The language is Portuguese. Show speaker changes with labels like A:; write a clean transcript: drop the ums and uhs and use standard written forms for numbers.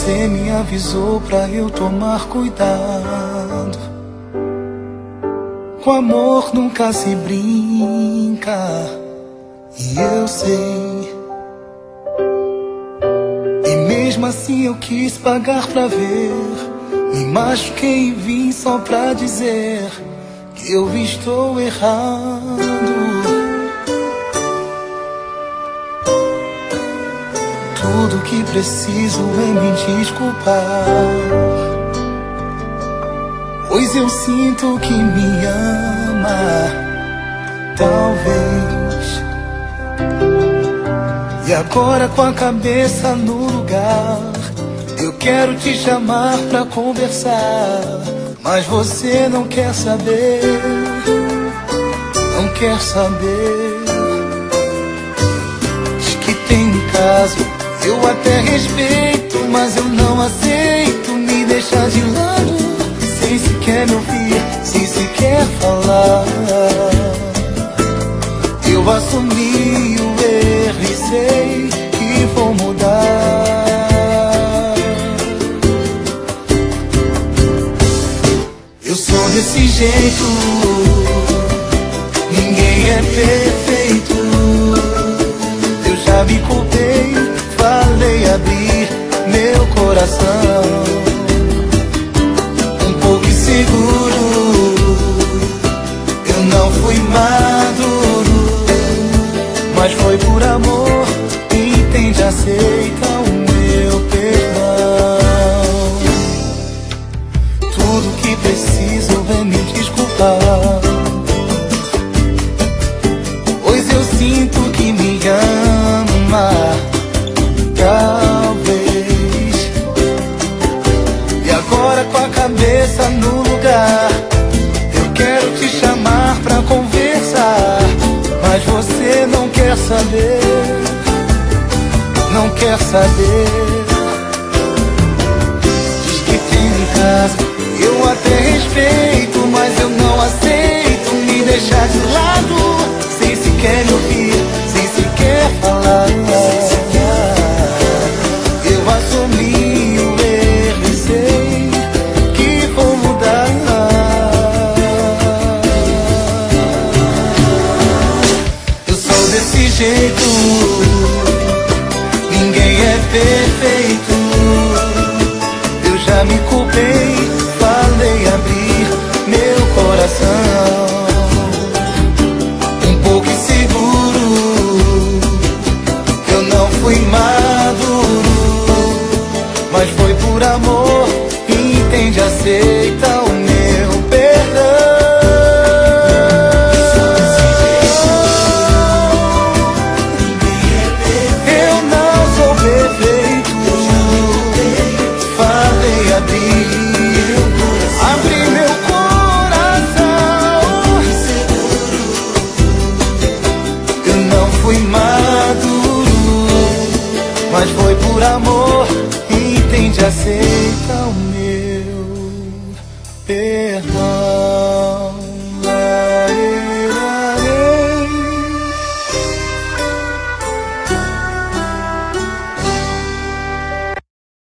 A: você me avisou pra eu tomar cuidado. Com amor nunca se brinca, e eu sei. E mesmo assim eu quis pagar pra ver. Me machuquei e vim só pra dizer que eu estou errado. Tudo que preciso é me desculpar, pois eu sinto que me ama, talvez. E agora com a cabeça no lugar, eu quero te chamar pra conversar, mas você não quer saber, não quer saber. Diz que tem um caso, eu até respeito, mas eu não aceito me deixar de lado, sem sequer me ouvir, sem sequer falar. Eu assumi o erro e sei que vou mudar. Eu sou desse jeito, ninguém é perfeito. Eu já me culpei, falei abrir meu coração, um pouco inseguro. Eu não fui maduro, mas foi por amor. Entende, aceita o meu perdão. Tudo que preciso é me desculpar, pois eu sinto que me ama, talvez. E agora com a cabeça no lugar, eu quero te chamar pra conversar, mas você não quer saber, não quer saber. Diz que tem um caso, eu até respeito, mas eu não aceito me deixar de lado, sem sequer me ouvir, sem sequer falar. Eu assumi o erro e sei que vou mudar. Eu sou desse jeito, ninguém é perfeito. Eu já me culpei, falei abrir meu coração, um pouco inseguro. Eu não fui maduro, mas foi por amor. Entende, aceita o meu perdão. Abri meu coração, eu não fui maduro, mas foi por amor. Entende, aceita o meu perdão.